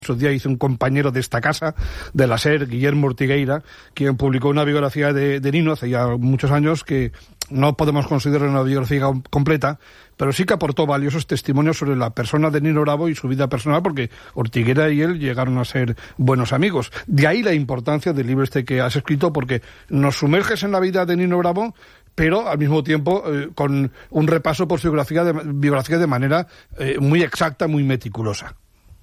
Su día hice un compañero de esta casa, de la SER, Guillermo Ortigueira, quien publicó una biografía de Nino hace ya muchos años, que no podemos considerar una biografía completa, pero sí que aportó valiosos testimonios sobre la persona de Nino Bravo y su vida personal, porque Ortigueira y él llegaron a ser buenos amigos. De ahí la importancia del libro este que has escrito, porque nos sumerges en la vida de Nino Bravo, pero al mismo tiempo con un repaso por su biografía de manera muy exacta, muy meticulosa.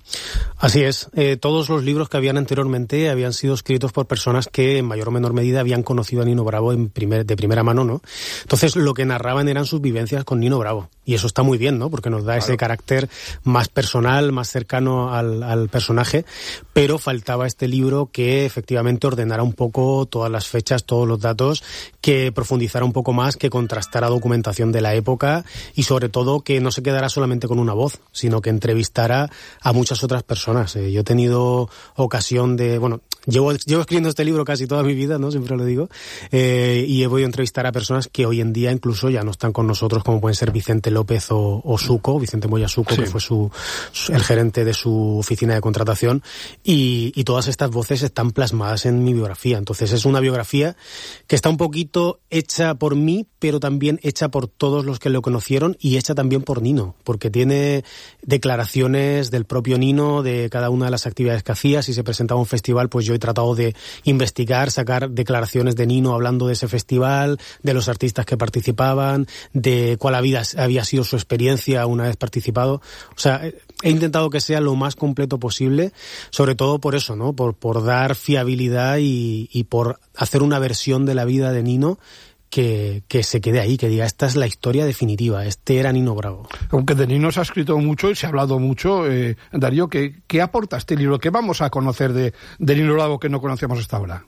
Así es, todos los libros que habían anteriormente habían sido escritos por personas que en mayor o menor medida habían conocido a Nino Bravo de primera mano, ¿no? Entonces lo que narraban eran sus vivencias con Nino Bravo, y eso está muy bien, ¿no? Porque nos da ese carácter más personal, más cercano al personaje, pero faltaba este libro que efectivamente ordenara un poco todas las fechas, todos los datos, que profundizara un poco más, que contrastara documentación de la época y sobre todo que no se quedara solamente con una voz, sino que entrevistara a muchas otras personas. Yo he tenido ocasión de, llevo escribiendo este libro casi toda mi vida, ¿no? Siempre lo digo, y he podido entrevistar a personas que hoy en día incluso ya no están con nosotros, como pueden ser Vicente López o Suco, Vicente Moya Suco, sí, que fue el gerente de su oficina de contratación, y todas estas voces están plasmadas en mi biografía. Entonces es una biografía que está un poquito hecha por mí, pero también hecha por todos los que lo conocieron y hecha también por Nino, porque tiene declaraciones del propio Nino de cada una de las actividades que hacía. Si se presentaba un festival, pues yo he tratado de investigar, sacar declaraciones de Nino hablando de ese festival, de los artistas que participaban, de cuál había sido su experiencia una vez participado. O sea, he intentado que sea lo más completo posible, sobre todo por eso, ¿no? Por dar fiabilidad y por hacer una versión de la vida de Nino que se quede ahí, que diga, esta es la historia definitiva, este era Nino Bravo. Aunque de Nino se ha escrito mucho y se ha hablado mucho, Darío, ¿qué aporta este libro? ¿Qué vamos a conocer de Nino Bravo que no conocíamos hasta ahora?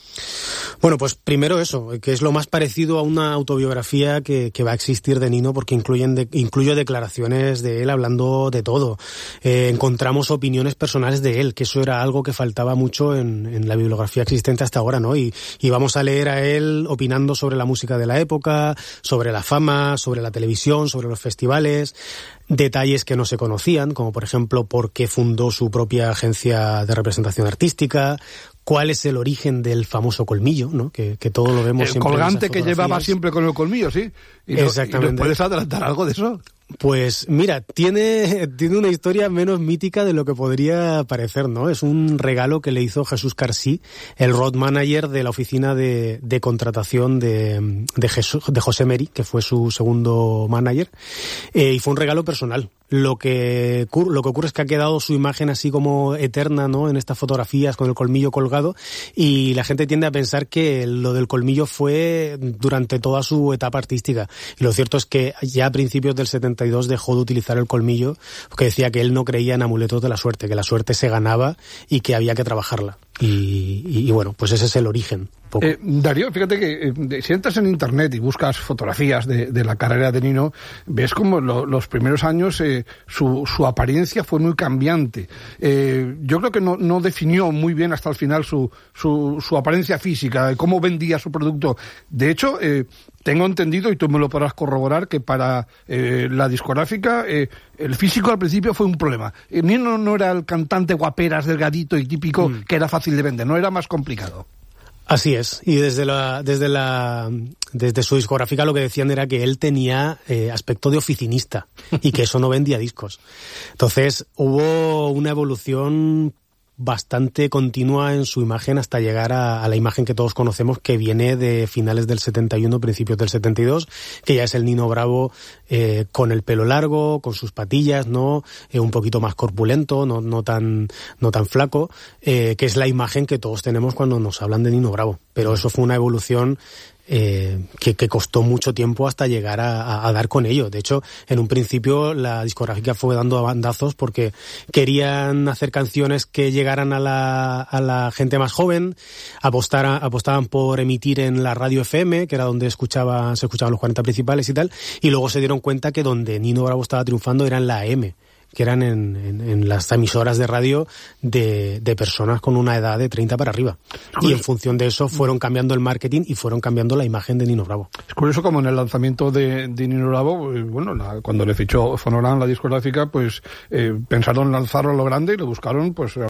Bueno, pues primero eso, que es lo más parecido a una autobiografía que va a existir de Nino, porque incluyo declaraciones de él hablando de todo. Encontramos opiniones personales de él, que eso era algo que faltaba mucho en la bibliografía existente hasta ahora, ¿no? Y vamos a leer a él opinando sobre la música de la época, sobre la fama, sobre la televisión, sobre los festivales, detalles que no se conocían, como por ejemplo por qué fundó su propia agencia de representación artística, cuál es el origen del famoso colmillo, ¿no? Que todo lo vemos siempre. El colgante que llevaba siempre con el colmillo, ¿sí? Exactamente. ¿Y puedes adelantar algo de eso? Pues mira, tiene una historia menos mítica de lo que podría parecer, ¿no? Es un regalo que le hizo Jesús Carsí, el road manager de la oficina de contratación de José Meri, que fue su segundo manager, y fue un regalo personal. Lo que ocurre es que ha quedado su imagen así como eterna, ¿no? En estas fotografías con el colmillo colgado, y la gente tiende a pensar que lo del colmillo fue durante toda su etapa artística. Y lo cierto es que ya a principios del 72 dejó de utilizar el colmillo, porque decía que él no creía en amuletos de la suerte, que la suerte se ganaba y que había que trabajarla. Y bueno, pues ese es el origen. Darío, fíjate que si entras en internet y buscas fotografías de la carrera de Nino, ves como los primeros años su apariencia fue muy cambiante. Yo creo que no definió muy bien hasta el final su apariencia física, cómo vendía su producto. De hecho, tengo entendido, y tú me lo podrás corroborar, que para la discográfica el físico al principio fue un problema. Nino no era el cantante guaperas, delgadito y típico que era fácil de vender, no, era más complicado. Así es, y desde su discográfica lo que decían era que él tenía aspecto de oficinista y que eso no vendía discos. Entonces hubo una evolución bastante continua en su imagen hasta llegar a la imagen que todos conocemos, que viene de finales del 71, principios del 72, que ya es el Nino Bravo con el pelo largo, con sus patillas, ¿no? Un poquito más corpulento, no tan flaco, que es la imagen que todos tenemos cuando nos hablan de Nino Bravo. Pero eso fue una evolución que costó mucho tiempo hasta llegar a dar con ello. De hecho, en un principio la discográfica fue dando bandazos porque querían hacer canciones que llegaran a la gente más joven, apostaban por emitir en la radio FM, que era donde se escuchaban los 40 principales y tal, y luego se dieron cuenta que donde Nino Bravo estaba triunfando era en la AM. que eran en las emisoras de radio de personas con una edad de 30 para arriba. Y en función de eso fueron cambiando el marketing y fueron cambiando la imagen de Nino Bravo. Es curioso como en el lanzamiento de Nino Bravo, cuando le fichó Fonogram, la discográfica, pues pensaron lanzarlo a lo grande y lo buscaron, pues